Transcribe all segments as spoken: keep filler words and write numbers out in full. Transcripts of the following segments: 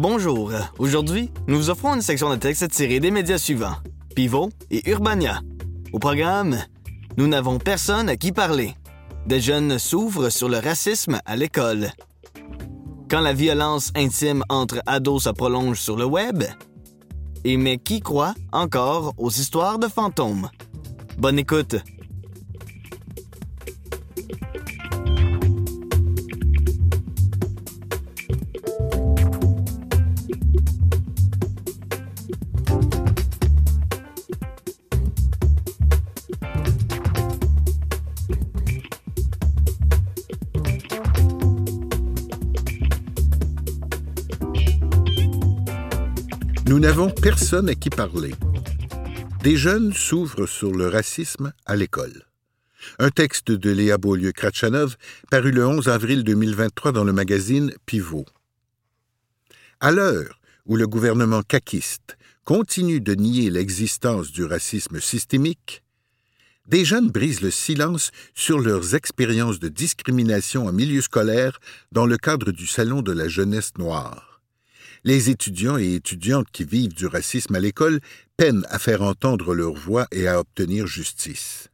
Bonjour, aujourd'hui, nous vous offrons une section de texte tirée des médias suivants, Pivot et Urbania. Au programme, nous n'avons personne à qui parler. Des jeunes s'ouvrent sur le racisme à l'école. Quand la violence intime entre ados se prolonge sur le web. Et mais qui croit encore aux histoires de fantômes? Bonne écoute! Nous n'avons personne à qui parler. Des jeunes s'ouvrent sur le racisme à l'école. Un texte de Léa Beaulieu-Kratchanov paru le onze avril deux mille vingt-trois dans le magazine Pivot. À l'heure où le gouvernement caquiste continue de nier l'existence du racisme systémique, des jeunes brisent le silence sur leurs expériences de discrimination en milieu scolaire dans le cadre du Salon de la jeunesse noire. Les étudiants et étudiantes qui vivent du racisme à l'école peinent à faire entendre leur voix et à obtenir justice.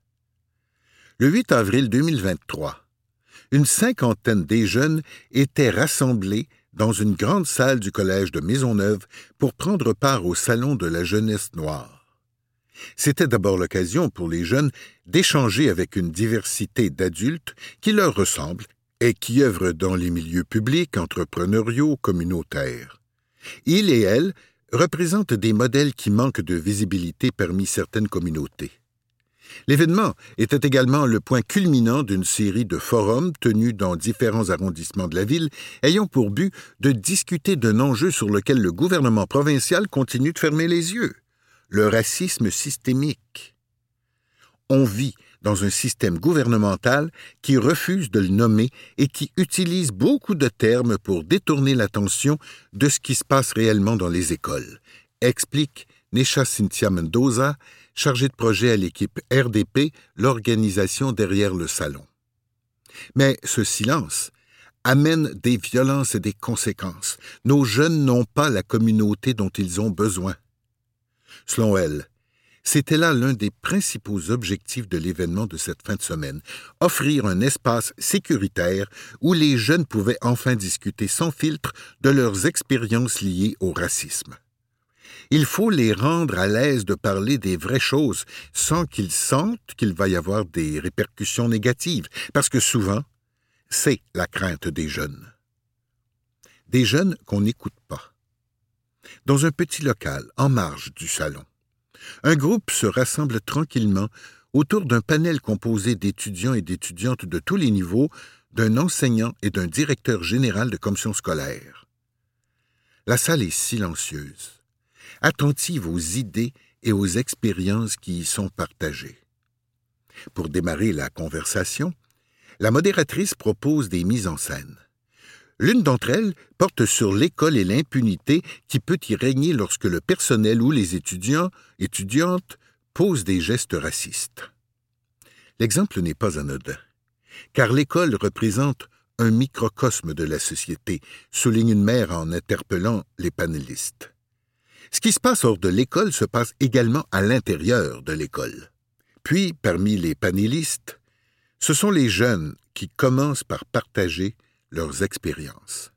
Le huit avril deux mille vingt-trois, une cinquantaine des jeunes étaient rassemblés dans une grande salle du collège de Maisonneuve pour prendre part au Salon de la jeunesse noire. C'était d'abord l'occasion pour les jeunes d'échanger avec une diversité d'adultes qui leur ressemblent et qui œuvrent dans les milieux publics, entrepreneuriaux, communautaires. Ils et elles représentent des modèles qui manquent de visibilité parmi certaines communautés. L'événement était également le point culminant d'une série de forums tenus dans différents arrondissements de la ville, ayant pour but de discuter d'un enjeu sur lequel le gouvernement provincial continue de fermer les yeux, le racisme systémique. On vit dans un système gouvernemental qui refuse de le nommer et qui utilise beaucoup de termes pour détourner l'attention de ce qui se passe réellement dans les écoles, explique Nesha Cynthia Mendoza, chargée de projet à l'équipe R D P, l'organisation derrière le salon. Mais ce silence amène des violences et des conséquences. Nos jeunes n'ont pas la communauté dont ils ont besoin. Selon elle, c'était là l'un des principaux objectifs de l'événement de cette fin de semaine, offrir un espace sécuritaire où les jeunes pouvaient enfin discuter sans filtre de leurs expériences liées au racisme. Il faut les rendre à l'aise de parler des vraies choses sans qu'ils sentent qu'il va y avoir des répercussions négatives, parce que souvent, c'est la crainte des jeunes. Des jeunes qu'on n'écoute pas. Dans un petit local, en marge du salon, un groupe se rassemble tranquillement autour d'un panel composé d'étudiants et d'étudiantes de tous les niveaux, d'un enseignant et d'un directeur général de commission scolaire. La salle est silencieuse, attentive aux idées et aux expériences qui y sont partagées. Pour démarrer la conversation, la modératrice propose des mises en scène. L'une d'entre elles porte sur l'école et l'impunité qui peut y régner lorsque le personnel ou les étudiants, étudiantes, posent des gestes racistes. L'exemple n'est pas anodin, car l'école représente un microcosme de la société, souligne une mère en interpellant les panélistes. Ce qui se passe hors de l'école se passe également à l'intérieur de l'école. Puis, parmi les panélistes, ce sont les jeunes qui commencent par partager leurs expériences.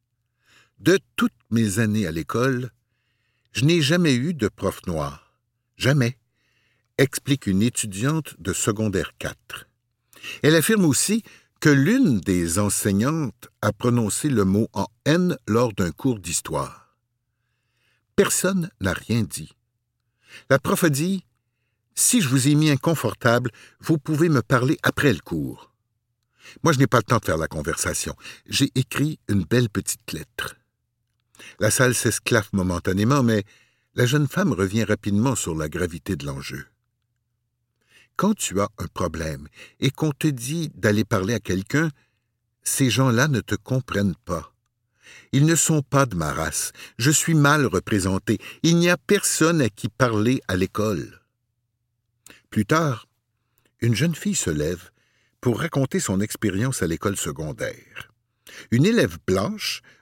De toutes mes années à l'école, je n'ai jamais eu de prof noir. Jamais, explique une étudiante de secondaire quatre. Elle affirme aussi que l'une des enseignantes a prononcé le mot en haine lors d'un cours d'histoire. Personne n'a rien dit. La prof a dit « Si je vous ai mis inconfortable, vous pouvez me parler après le cours. » Moi, je n'ai pas le temps de faire la conversation. J'ai écrit une belle petite lettre. La salle s'esclaffe momentanément, mais la jeune femme revient rapidement sur la gravité de l'enjeu. Quand tu as un problème et qu'on te dit d'aller parler à quelqu'un, ces gens-là ne te comprennent pas. Ils ne sont pas de ma race. Je suis mal représenté. Il n'y a personne à qui parler à l'école. Plus tard, une jeune fille se lève pour raconter son expérience à l'école secondaire. Une élève blanche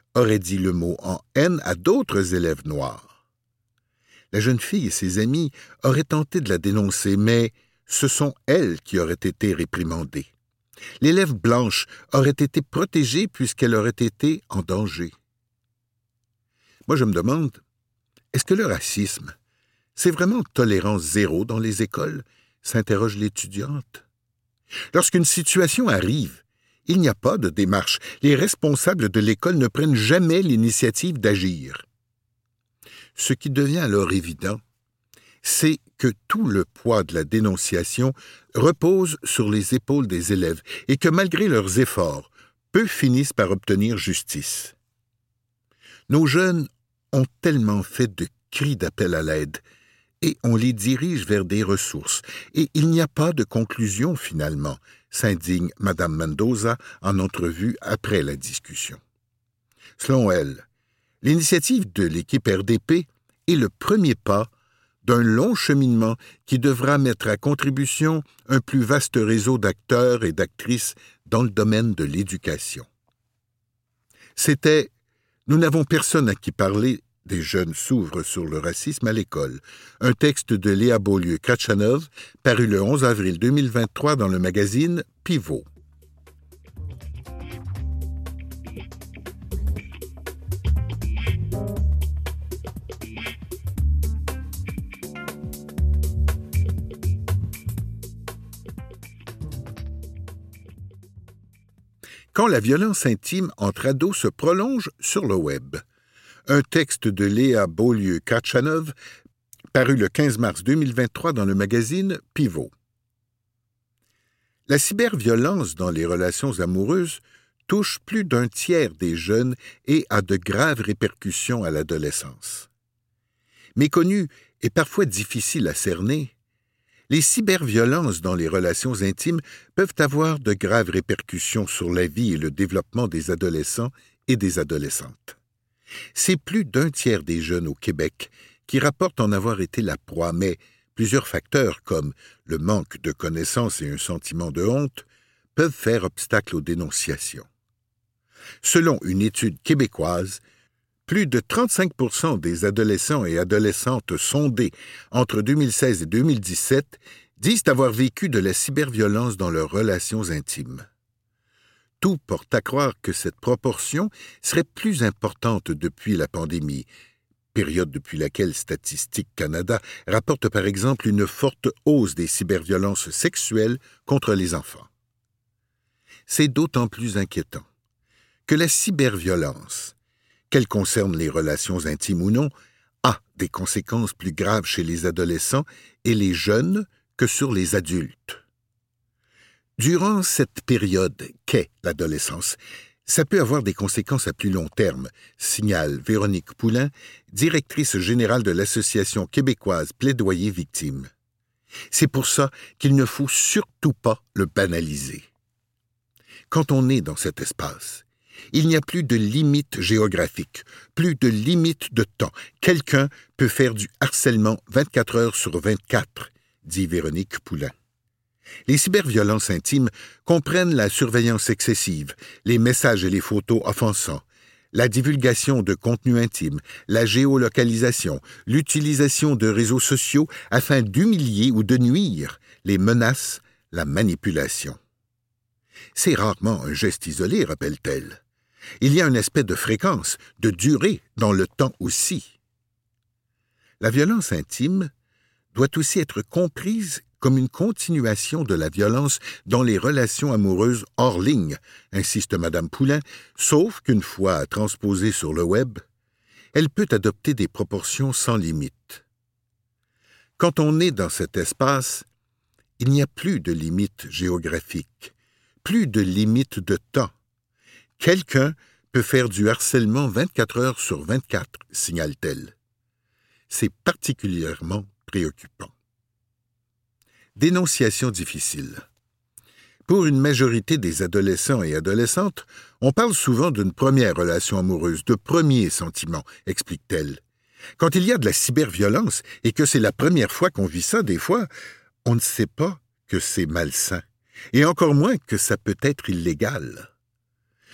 aurait dit le mot en haine à d'autres élèves noirs. La jeune fille et ses amis auraient tenté de la dénoncer, mais ce sont elles qui auraient été réprimandées. L'élève blanche aurait été protégée puisqu'elle aurait été en danger. Moi, je me demande, est-ce que le racisme, c'est vraiment tolérance zéro dans les écoles? S'interroge l'étudiante. Lorsqu'une situation arrive, il n'y a pas de démarche. Les responsables de l'école ne prennent jamais l'initiative d'agir. Ce qui devient alors évident, c'est que tout le poids de la dénonciation repose sur les épaules des élèves et que malgré leurs efforts, peu finissent par obtenir justice. Nos jeunes ont tellement fait de cris d'appel à l'aide et on les dirige vers des ressources. Et il n'y a pas de conclusion finalement, s'indigne Madame Mendoza en entrevue après la discussion. Selon elle, l'initiative de l'équipe R D P est le premier pas d'un long cheminement qui devra mettre à contribution un plus vaste réseau d'acteurs et d'actrices dans le domaine de l'éducation. C'était « Nous n'avons personne à qui parler » des jeunes s'ouvrent sur le racisme à l'école, un texte de Léa Beaulieu-Kratchanov, paru le onze avril deux mille vingt-trois dans le magazine Pivot. Quand la violence intime entre ados se prolonge sur le web. Un texte de Léa Beaulieu-Kratchanov, paru le quinze mars deux mille vingt-trois dans le magazine Pivot. La cyberviolence dans les relations amoureuses touche plus d'un tiers des jeunes et a de graves répercussions à l'adolescence. Méconnue et parfois difficile à cerner, les cyberviolences dans les relations intimes peuvent avoir de graves répercussions sur la vie et le développement des adolescents et des adolescentes. C'est plus d'un tiers des jeunes au Québec qui rapportent en avoir été la proie, mais plusieurs facteurs comme le manque de connaissances et un sentiment de honte peuvent faire obstacle aux dénonciations. Selon une étude québécoise, plus de trente-cinq pour cent des adolescents et adolescentes sondés entre deux mille seize et deux mille dix-sept disent avoir vécu de la cyberviolence dans leurs relations intimes. Tout porte à croire que cette proportion serait plus importante depuis la pandémie, période depuis laquelle Statistique Canada rapporte par exemple une forte hausse des cyberviolences sexuelles contre les enfants. C'est d'autant plus inquiétant que la cyberviolence, qu'elle concerne les relations intimes ou non, a des conséquences plus graves chez les adolescents et les jeunes que sur les adultes. Durant cette période qu'est l'adolescence, ça peut avoir des conséquences à plus long terme, signale Véronique Poulin, directrice générale de l'Association québécoise Plaidoyer Victimes. C'est pour ça qu'il ne faut surtout pas le banaliser. Quand on est dans cet espace, il n'y a plus de limite géographique, plus de limite de temps. Quelqu'un peut faire du harcèlement vingt-quatre heures sur vingt-quatre, dit Véronique Poulin. Les cyberviolences intimes comprennent la surveillance excessive, les messages et les photos offensants, la divulgation de contenus intimes, la géolocalisation, l'utilisation de réseaux sociaux afin d'humilier ou de nuire, les menaces, la manipulation. C'est rarement un geste isolé, rappelle-t-elle. Il y a un aspect de fréquence, de durée dans le temps aussi. La violence intime doit aussi être comprise comme une continuation de la violence dans les relations amoureuses hors ligne, insiste Madame Poulin, sauf qu'une fois transposée sur le web, elle peut adopter des proportions sans limite. Quand on est dans cet espace, il n'y a plus de limite géographique, plus de limite de temps. Quelqu'un peut faire du harcèlement vingt-quatre heures sur vingt-quatre, signale-t-elle. C'est particulièrement préoccupant. Dénonciation difficile. Pour une majorité des adolescents et adolescentes, on parle souvent d'une première relation amoureuse, de premiers sentiments, explique-t-elle. Quand il y a de la cyberviolence et que c'est la première fois qu'on vit ça, des fois, on ne sait pas que c'est malsain, et encore moins que ça peut être illégal.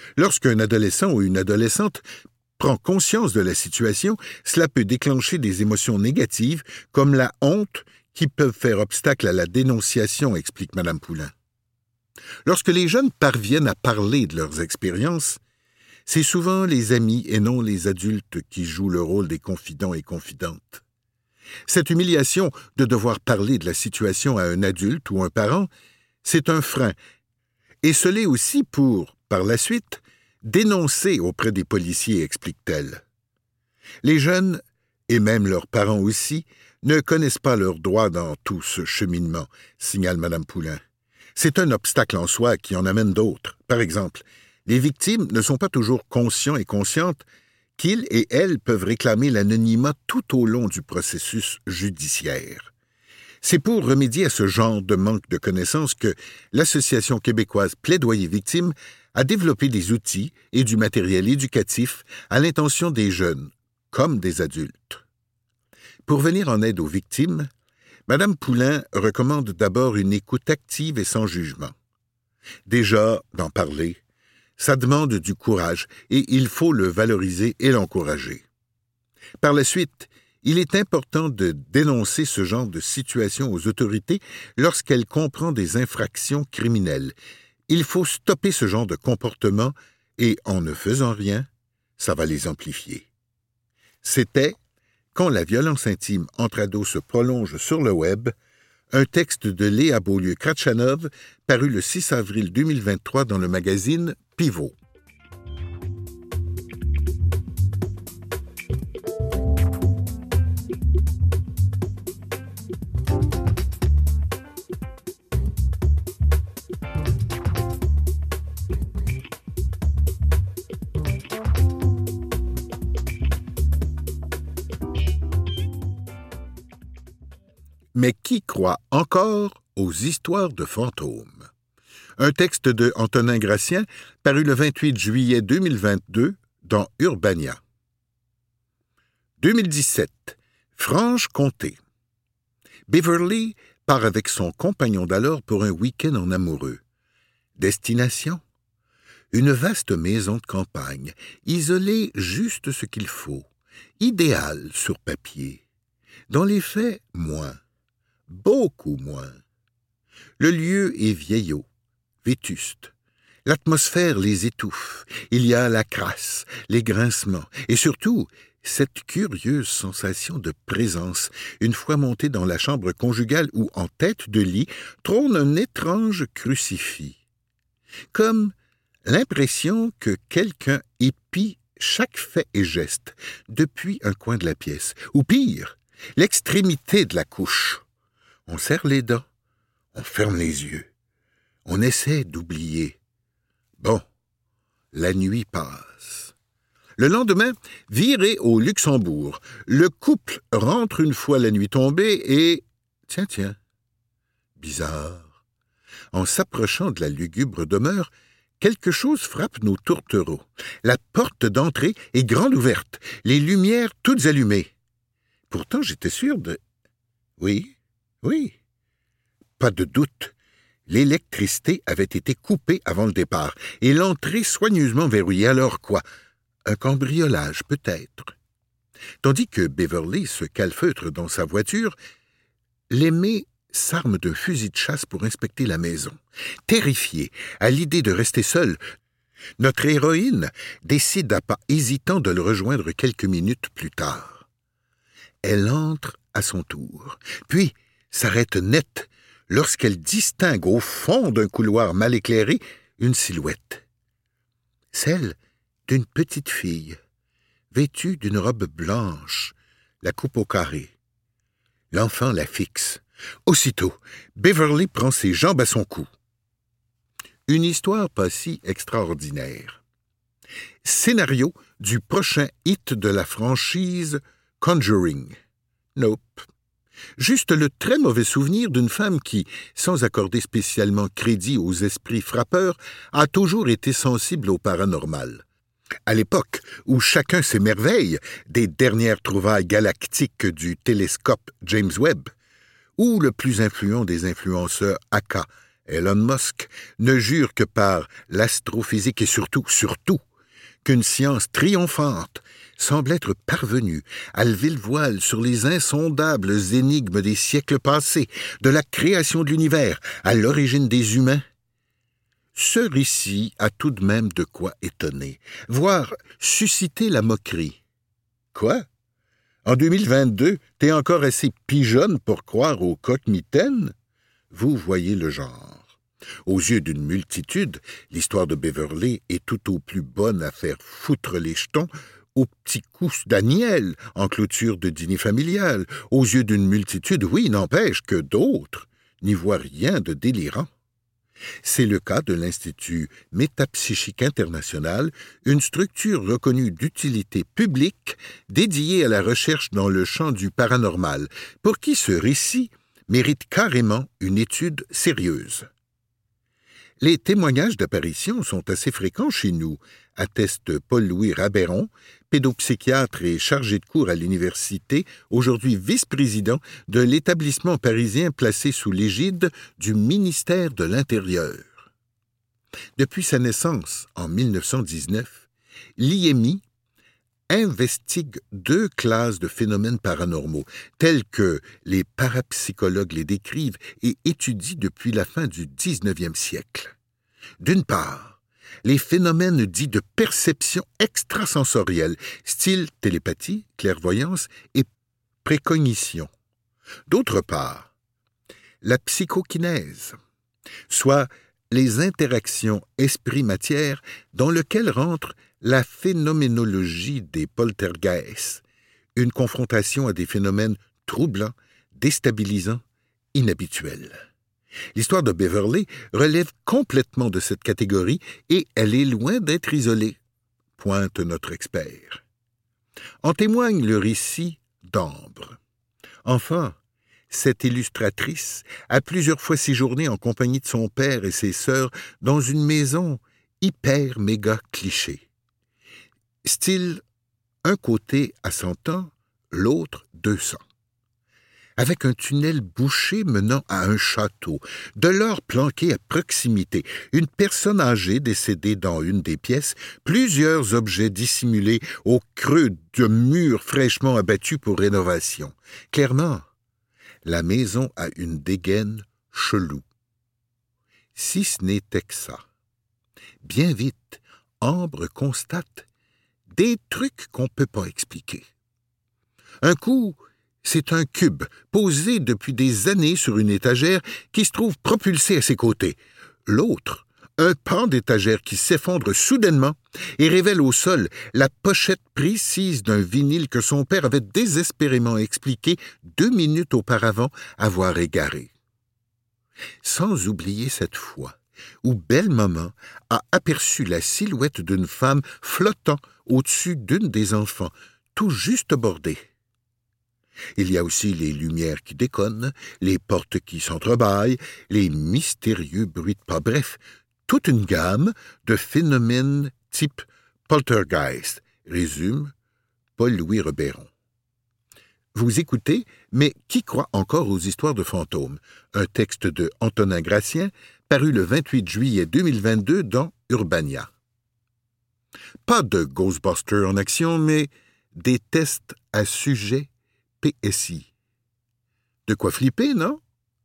Lorsqu'un adolescent ou une adolescente prend conscience de la situation, cela peut déclencher des émotions négatives comme la honte qui peuvent faire obstacle à la dénonciation, explique Madame Poulain. Lorsque les jeunes parviennent à parler de leurs expériences, c'est souvent les amis et non les adultes qui jouent le rôle des confidents et confidentes. Cette humiliation de devoir parler de la situation à un adulte ou un parent, c'est un frein, et ce l'est aussi pour, par la suite, dénoncer auprès des policiers, explique-t-elle. Les jeunes, et même leurs parents aussi, ne connaissent pas leurs droits dans tout ce cheminement, signale Madame Poulain. C'est un obstacle en soi qui en amène d'autres. Par exemple, les victimes ne sont pas toujours conscients et conscientes qu'ils et elles peuvent réclamer l'anonymat tout au long du processus judiciaire. C'est pour remédier à ce genre de manque de connaissances que l'Association québécoise Plaidoyer Victimes a développé des outils et du matériel éducatif à l'intention des jeunes, comme des adultes. Pour venir en aide aux victimes, Madame Poulain recommande d'abord une écoute active et sans jugement. Déjà, d'en parler, ça demande du courage et il faut le valoriser et l'encourager. Par la suite, il est important de dénoncer ce genre de situation aux autorités lorsqu'elles comprennent des infractions criminelles. Il faut stopper ce genre de comportement et, en ne faisant rien, ça va les amplifier. C'était « Quand la violence intime entre ados se prolonge sur le web », un texte de Léa Beaulieu-Kratchanov paru le six avril deux mille vingt-trois dans le magazine Pivot. Mais qui croit encore aux histoires de fantômes? Un texte de Antonin Gratien, paru le vingt-huit juillet deux mille vingt-deux dans Urbania. deux mille dix-sept. Franche-Comté. Beverly part avec son compagnon d'alors pour un week-end en amoureux. Destination? Une vaste maison de campagne, isolée juste ce qu'il faut, idéale sur papier. Dans les faits, moins. Beaucoup moins. Le lieu est vieillot, vétuste. L'atmosphère les étouffe. Il y a la crasse, les grincements, et surtout, cette curieuse sensation de présence, une fois monté dans la chambre conjugale où, en tête de lit, trône un étrange crucifix. Comme l'impression que quelqu'un épie chaque fait et geste, depuis un coin de la pièce, ou pire, l'extrémité de la couche. On serre les dents, on ferme les yeux, on essaie d'oublier. Bon, la nuit passe. Le lendemain, viré au Luxembourg, le couple rentre une fois la nuit tombée et... Tiens, tiens, bizarre. En s'approchant de la lugubre demeure, quelque chose frappe nos tourtereaux. La porte d'entrée est grande ouverte, les lumières toutes allumées. Pourtant, j'étais sûr de... Oui... Oui, pas de doute. L'électricité avait été coupée avant le départ et l'entrée soigneusement verrouillée. Alors quoi? Un cambriolage, peut-être. Tandis que Beverly se calfeutre dans sa voiture, l'aimé s'arme d'un fusil de chasse pour inspecter la maison. Terrifiée à l'idée de rester seule, notre héroïne décide à pas hésitant de le rejoindre quelques minutes plus tard. Elle entre à son tour, puis s'arrête net lorsqu'elle distingue au fond d'un couloir mal éclairé une silhouette. Celle d'une petite fille, vêtue d'une robe blanche, la coupe au carré. L'enfant la fixe. Aussitôt, Beverly prend ses jambes à son cou. Une histoire pas si extraordinaire. Scénario du prochain hit de la franchise Conjuring. Nope. Juste le très mauvais souvenir d'une femme qui, sans accorder spécialement crédit aux esprits frappeurs, a toujours été sensible au paranormal. À l'époque où chacun s'émerveille des dernières trouvailles galactiques du télescope James Webb, ou le plus influent des influenceurs aka Elon Musk ne jure que par l'astrophysique et surtout, surtout, qu'une science triomphante semble être parvenue à lever le voile sur les insondables énigmes des siècles passés, de la création de l'univers à l'origine des humains, ce récit a tout de même de quoi étonner, voire susciter la moquerie. Quoi? En deux mille vingt-deux, t'es encore assez pigeonne pour croire aux coq-mitaines? Vous voyez le genre. Aux yeux d'une multitude, l'histoire de Beverly est tout au plus bonne à faire foutre les jetons aux petits coups d'Aniel en clôture de dîner familial. Aux yeux d'une multitude, oui, n'empêche que d'autres n'y voient rien de délirant. C'est le cas de l'Institut Métapsychique International, une structure reconnue d'utilité publique dédiée à la recherche dans le champ du paranormal, pour qui ce récit mérite carrément une étude sérieuse. Les témoignages d'apparitions sont assez fréquents chez nous, atteste Paul-Louis Rabeyron, pédopsychiatre et chargé de cours à l'université, aujourd'hui vice-président de l'établissement parisien placé sous l'égide du ministère de l'Intérieur. Depuis sa naissance, en mille neuf cent dix-neuf, l'I M I investigue deux classes de phénomènes paranormaux, tels que les parapsychologues les décrivent et étudient depuis la fin du dix-neuvième siècle. D'une part, les phénomènes dits de perception extrasensorielle, style télépathie, clairvoyance et précognition. D'autre part, la psychokinèse, soit les interactions esprit-matière dans lesquelles rentre la phénoménologie des poltergeists, une confrontation à des phénomènes troublants, déstabilisants, inhabituels. L'histoire de Beverly relève complètement de cette catégorie et elle est loin d'être isolée, pointe notre expert. En témoigne le récit d'Ambre. Enfin, cette illustratrice a plusieurs fois séjourné en compagnie de son père et ses sœurs dans une maison hyper méga cliché. Style, un côté à cent ans, l'autre deux cents. Avec un tunnel bouché menant à un château, de l'or planqué à proximité, une personne âgée décédée dans une des pièces, plusieurs objets dissimulés au creux de murs fraîchement abattus pour rénovation. Clairement, la maison a une dégaine chelou. Si ce n'était que ça. Bien vite, Ambre constate des trucs qu'on ne peut pas expliquer. Un coup, c'est un cube posé depuis des années sur une étagère qui se trouve propulsé à ses côtés. L'autre, un pan d'étagère qui s'effondre soudainement et révèle au sol la pochette précise d'un vinyle que son père avait désespérément expliqué deux minutes auparavant avoir égaré. Sans oublier cette fois où Belle Maman a aperçu la silhouette d'une femme flottant au-dessus d'une des enfants, tout juste bordée. Il y a aussi les lumières qui déconnent, les portes qui s'entrebâillent, les mystérieux bruits de pas, bref, toute une gamme de phénomènes type poltergeist, résume Paul-Louis Rabeyron. Vous écoutez, mais qui croit encore aux histoires de fantômes? Un texte de Antonin Gratien, paru le vingt-huit juillet deux mille vingt-deux dans Urbania. Pas de Ghostbusters en action, mais des tests à sujet P S I. De quoi flipper, non?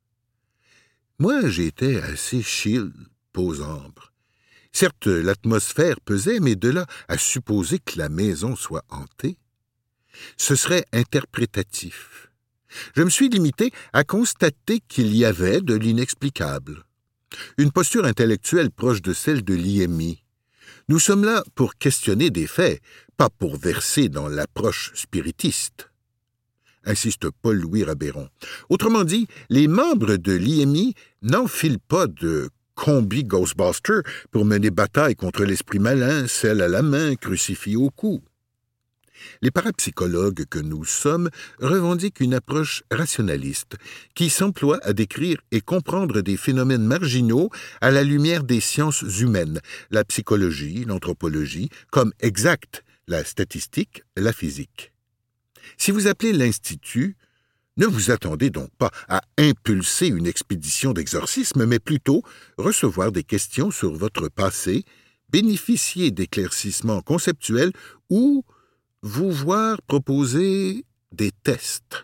Moi, j'étais assez chill, pose Ambre. Certes, l'atmosphère pesait, mais de là à supposer que la maison soit hantée, ce serait interprétatif. Je me suis limité à constater qu'il y avait de l'inexplicable. Une posture intellectuelle proche de celle de l'I M I. Nous sommes là pour questionner des faits, pas pour verser dans l'approche spiritiste, insiste Paul-Louis Rabeyron. Autrement dit, les membres de l'I M I n'enfilent pas de combi Ghostbuster pour mener bataille contre l'esprit malin, sel à la main, crucifix au cou. Les parapsychologues que nous sommes revendiquent une approche rationaliste qui s'emploie à décrire et comprendre des phénomènes marginaux à la lumière des sciences humaines, la psychologie, l'anthropologie, comme exact, la statistique, la physique. Si vous appelez l'Institut, Ne vous attendez donc pas à impulser une expédition d'exorcisme, mais plutôt recevoir des questions sur votre passé, bénéficier d'éclaircissements conceptuels ou vous voir proposer des tests.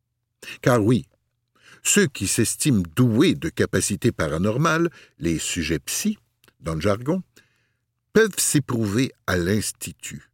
Car oui, ceux qui s'estiment doués de capacités paranormales, les sujets psy, dans le jargon, peuvent s'éprouver à l'Institut.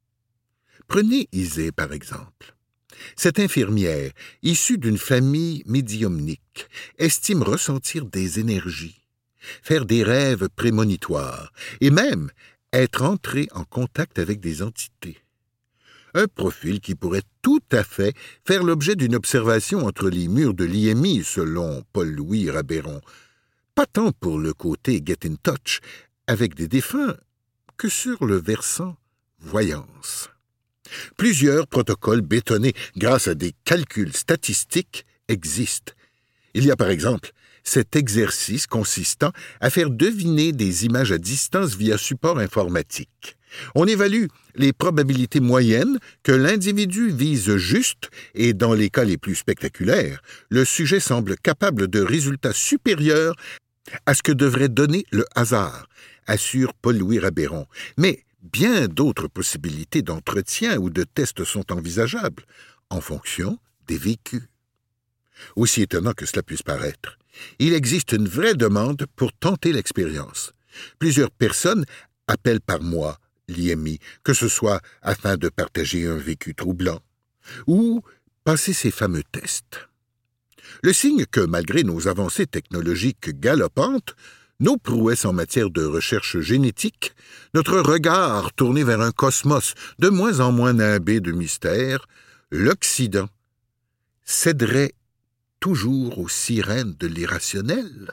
Prenez Isée, par exemple. Cette infirmière, issue d'une famille médiumnique, estime ressentir des énergies, faire des rêves prémonitoires et même être entrée en contact avec des entités. Un profil qui pourrait tout à fait faire l'objet d'une observation entre les murs de l'I M I, selon Paul-Louis Rabeyron, pas tant pour le côté « get in touch » avec des défunts que sur le versant « voyance ». Plusieurs protocoles bétonnés grâce à des calculs statistiques existent. Il y a par exemple cet exercice consistant à faire deviner des images à distance via support informatique. On évalue les probabilités moyennes que l'individu vise juste et, dans les cas les plus spectaculaires, le sujet semble capable de résultats supérieurs à ce que devrait donner le hasard, assure Paul-Louis Rabeyron. Mais bien d'autres possibilités d'entretien ou de tests sont envisageables, en fonction des vécus. Aussi étonnant que cela puisse paraître, il existe une vraie demande pour tenter l'expérience. Plusieurs personnes appellent par mois l'I M I, que ce soit afin de partager un vécu troublant ou passer ces fameux tests. Le signe que, malgré nos avancées technologiques galopantes, nos prouesses en matière de recherche génétique, notre regard tourné vers un cosmos de moins en moins nimbé de mystères, l'Occident céderait toujours aux sirènes de l'irrationnel?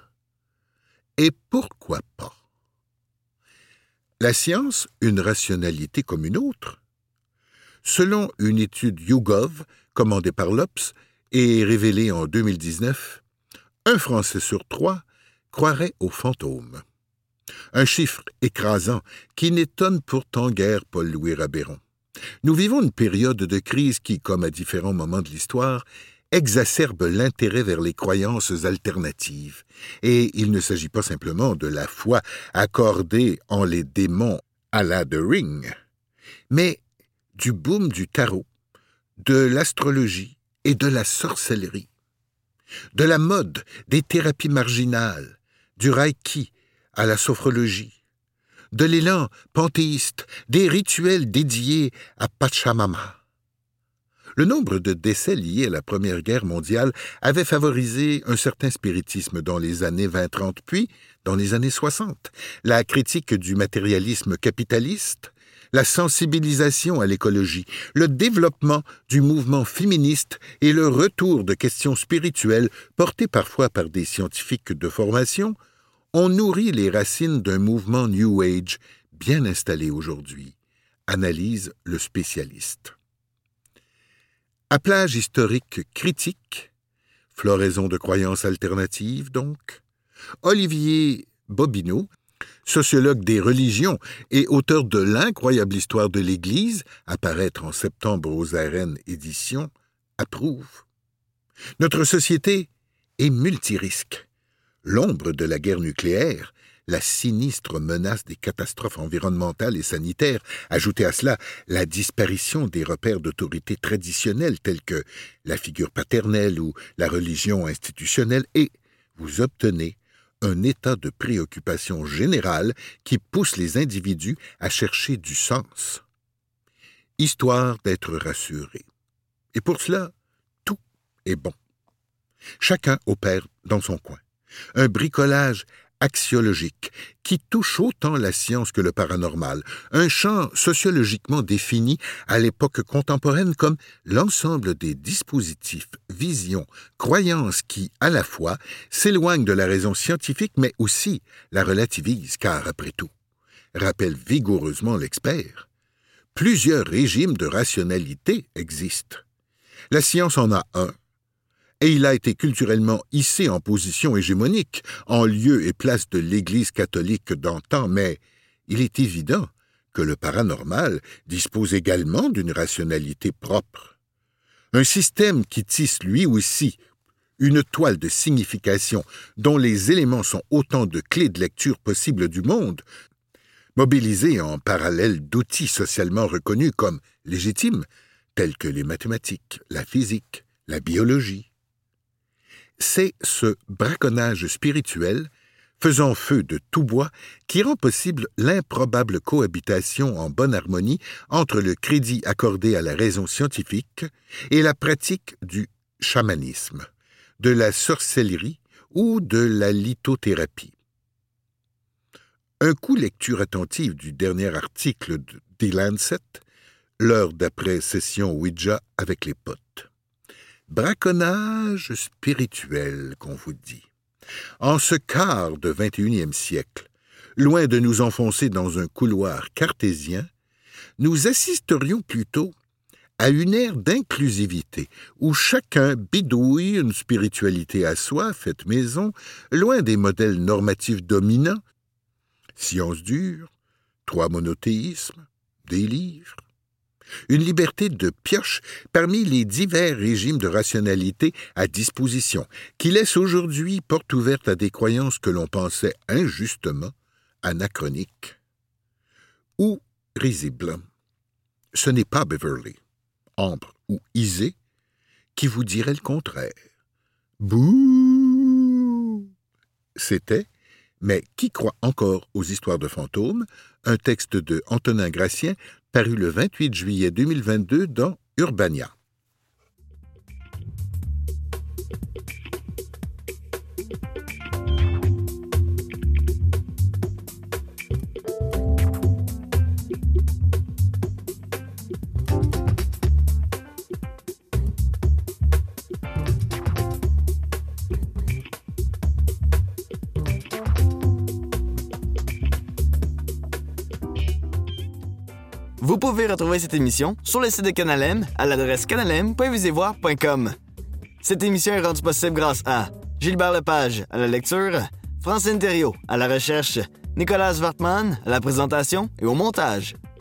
Et pourquoi pas? La science, une rationalité comme une autre? Selon une étude YouGov, commandée par l'O P S et révélée en deux mille dix-neuf, un Français sur trois croirait aux fantômes. Un chiffre écrasant qui n'étonne pourtant guère Paul-Louis Rabeyron. Nous vivons une période de crise qui, comme à différents moments de l'histoire, exacerbe l'intérêt vers les croyances alternatives. Et il ne s'agit pas simplement de la foi accordée en les démons à la The Ring, mais du boom du tarot, de l'astrologie et de la sorcellerie, de la mode des thérapies marginales, du reiki à la sophrologie, de l'élan panthéiste, des rituels dédiés à Pachamama. Le nombre de décès liés à la Première Guerre mondiale avait favorisé un certain spiritisme dans les années vingt trente, puis dans les années soixante. La critique du matérialisme capitaliste, la sensibilisation à l'écologie, le développement du mouvement féministe et le retour de questions spirituelles portées parfois par des scientifiques de formation ont nourri les racines d'un mouvement New Age bien installé aujourd'hui, analyse le spécialiste. À plage historique critique, floraison de croyances alternatives donc, Olivier Bobineau, sociologue des religions et auteur de L'incroyable histoire de l'Église, à paraître en septembre aux Arènes Éditions, approuve. Notre société est multirisque. L'ombre de la guerre nucléaire, la sinistre menace des catastrophes environnementales et sanitaires, ajoutez à cela la disparition des repères d'autorité traditionnels tels que la figure paternelle ou la religion institutionnelle, et vous obtenez un état de préoccupation générale qui pousse les individus à chercher du sens, histoire d'être rassurés. Et pour cela, tout est bon. Chacun opère dans son coin. Un bricolage axiologique qui touche autant la science que le paranormal, un champ sociologiquement défini à l'époque contemporaine comme l'ensemble des dispositifs, visions, croyances qui, à la fois, s'éloignent de la raison scientifique mais aussi la relativisent, car après tout, rappelle vigoureusement l'expert, plusieurs régimes de rationalité existent. La science en a un, et il a été culturellement hissé en position hégémonique, en lieu et place de l'Église catholique d'antan, mais il est évident que le paranormal dispose également d'une rationalité propre. Un système qui tisse lui aussi une toile de signification dont les éléments sont autant de clés de lecture possibles du monde, mobilisés en parallèle d'outils socialement reconnus comme légitimes, tels que les mathématiques, la physique, la biologie. C'est ce braconnage spirituel, faisant feu de tout bois, qui rend possible l'improbable cohabitation en bonne harmonie entre le crédit accordé à la raison scientifique et la pratique du chamanisme, de la sorcellerie ou de la lithothérapie. Un coup lecture attentive du dernier article de The Lancet, l'heure d'après session Ouija avec les potes. Braconnage spirituel, qu'on vous dit. En ce quart de vingt et unième siècle, loin de nous enfoncer dans un couloir cartésien, nous assisterions plutôt à une ère d'inclusivité où chacun bidouille une spiritualité à soi, faite maison, loin des modèles normatifs dominants, science dure, trois monothéismes, des livres. Une liberté de pioche parmi les divers régimes de rationalité à disposition, qui laisse aujourd'hui porte ouverte à des croyances que l'on pensait injustement anachroniques ou risibles. Ce n'est pas Beverly, Ambre ou Isée qui vous dirait le contraire. Bouh! C'était Mais qui croit encore aux histoires de fantômes? Un texte de Antonin Gratien, paru le vingt-huit juillet deux mille vingt-deux dans Urbania. Vous pouvez retrouver cette émission sur le site de Canal M à l'adresse canalem point visivoire point com. Cette émission est rendue possible grâce à Gilbert Lepage à la lecture, Francine Thériault à la recherche, Nicolas Wartman à la présentation et au montage.